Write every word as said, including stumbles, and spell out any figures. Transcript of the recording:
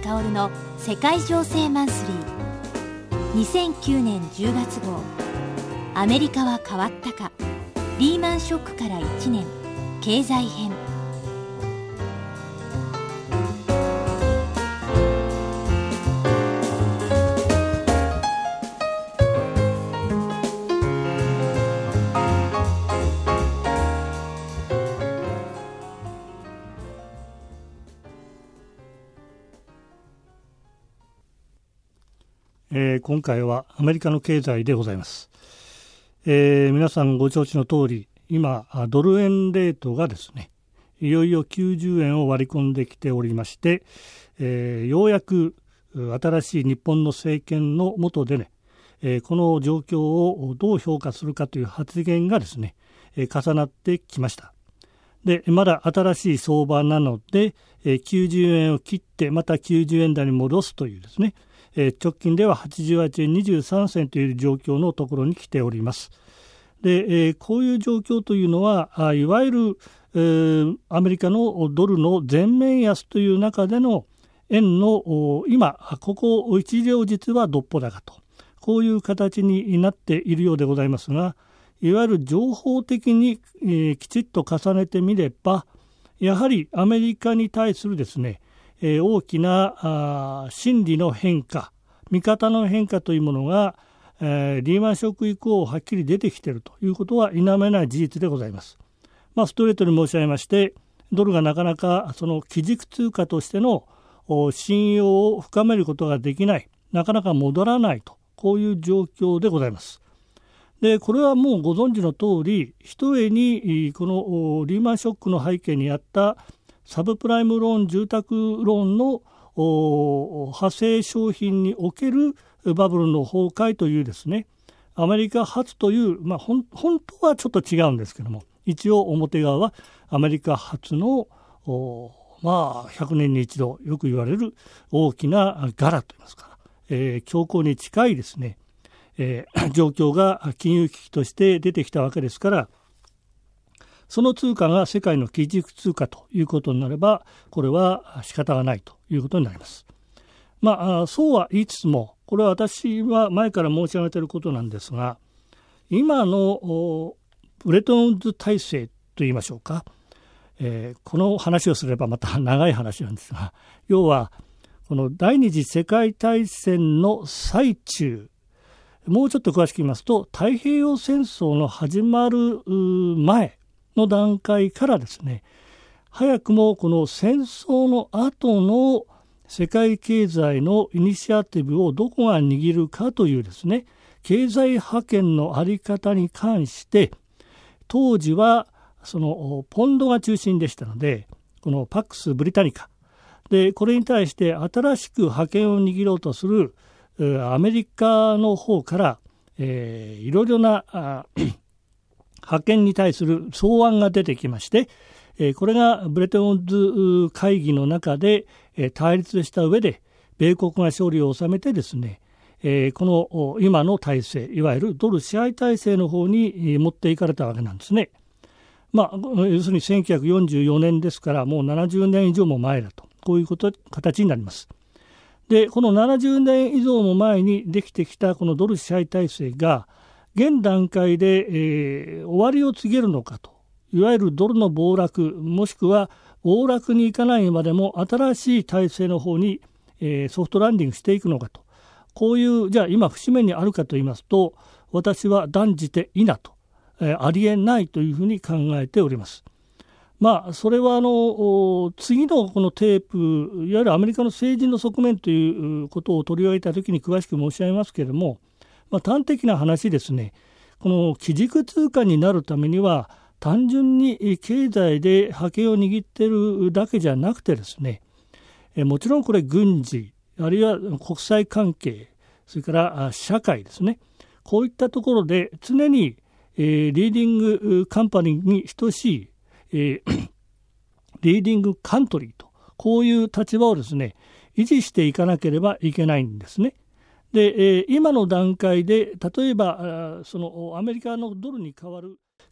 薫の世界情勢マンスリーにせんきゅうねんじゅうがつ号、アメリカは変わったか、リーマンショックからいちねん経済編。 えー、今回はアメリカの経済でございます。えー、皆さんご承知の通り、今ドル円レートがですね、いよいよきゅうじゅうえんを割り込んできておりまして、えー、ようやく新しい日本の政権の下でね、えー、この状況をどう評価するかという発言がですね、えー、重なってきました。で、まだ新しい相場なので、えー、きゅうじゅうえんを切ってまたきゅうじゅうえん台に戻すというですね、えー、直近でははちじゅうはちえんにじゅうさんせんという状況のところに来ております。で、えー、こういう状況というのは、あいわゆる、えー、アメリカのドルの全面安という中での円の今ここ一両日はどっぽ高と、こういう形になっているようでございますが、いわゆる情報的に、えー、きちっと重ねてみれば、やはりアメリカに対するですね、えー、大きなあ心理の変化、見方の変化というものが、えー、リーマンショック以降はっきり出てきているということは否めない事実でございます。まあ、ストレートに申し上げまして、ドルがなかなかその基軸通貨としての信用を深めることができない、なかなか戻らないと、こういう状況でございます。で、これはもうご存知の通り、ひとえにこのリーマンショックの背景にあったサブプライムローン、住宅ローンの派生商品におけるバブルの崩壊というですね、アメリカ発という、まあ、ほん本当はちょっと違うんですけども、一応表側はアメリカ発のまあひゃくねんに一度よく言われる大きなガラといいますか、えー、恐慌に近いですね、えー、状況が金融危機として出てきたわけですから、その通貨が世界の基軸通貨ということになれば、これは仕方がないということになります。まあ、そうは言いつつも、これは私は前から申し上げていることなんですが、今のブレットンウッズ体制といいましょうか、えー、この話をすればまた長い話なんですが、要はこの第二次世界大戦の最中、もうちょっと詳しく言いますと、太平洋戦争の始まる前の段階からですね、早くもこの戦争の後の世界経済のイニシアティブをどこが握るかというですね、経済覇権の在り方に関して、当時はそのポンドが中心でしたので、このパックス・ブリタニカで、これに対して新しく覇権を握ろうとするアメリカの方から、えー、いろいろな覇権に対する草案が出てきまして、えー、これがブレトンウッズ会議の中で、えー、対立した上で米国が勝利を収めてですね、えー、この今の体制、いわゆるドル支配体制の方に持っていかれたわけなんですね。まあ、要するにせんきゅうひゃくよんじゅうよねんですから、もうななじゅうねん以上も前だと、こういうこと形になります。で、このななじゅうねん以上も前にできてきたこのドル支配体制が現段階で、えー、終わりを告げるのかと、いわゆるドルの暴落、もしくは暴落に行かないまでも新しい体制の方に、えー、ソフトランディングしていくのかと、こういうじゃあ今節目にあるかと言いますと、私は断じて否と、えー、ありえないというふうに考えております。まあ、それはあの次のこのテープ、いわゆるアメリカの政治の側面ということを取り上げたときに詳しく申し上げますけれども、まあ、端的な話ですね、この基軸通貨になるためには単純に経済で覇権を握っているだけじゃなくてですね、えもちろんこれ軍事、あるいは国際関係、それから社会ですね、こういったところで常に、えー、リーディングカンパニーに等しい、えー、リーディングカントリーと、こういう立場をですね維持していかなければいけないんですね。で、えー、今の段階で例えばそのアメリカのドルに代わる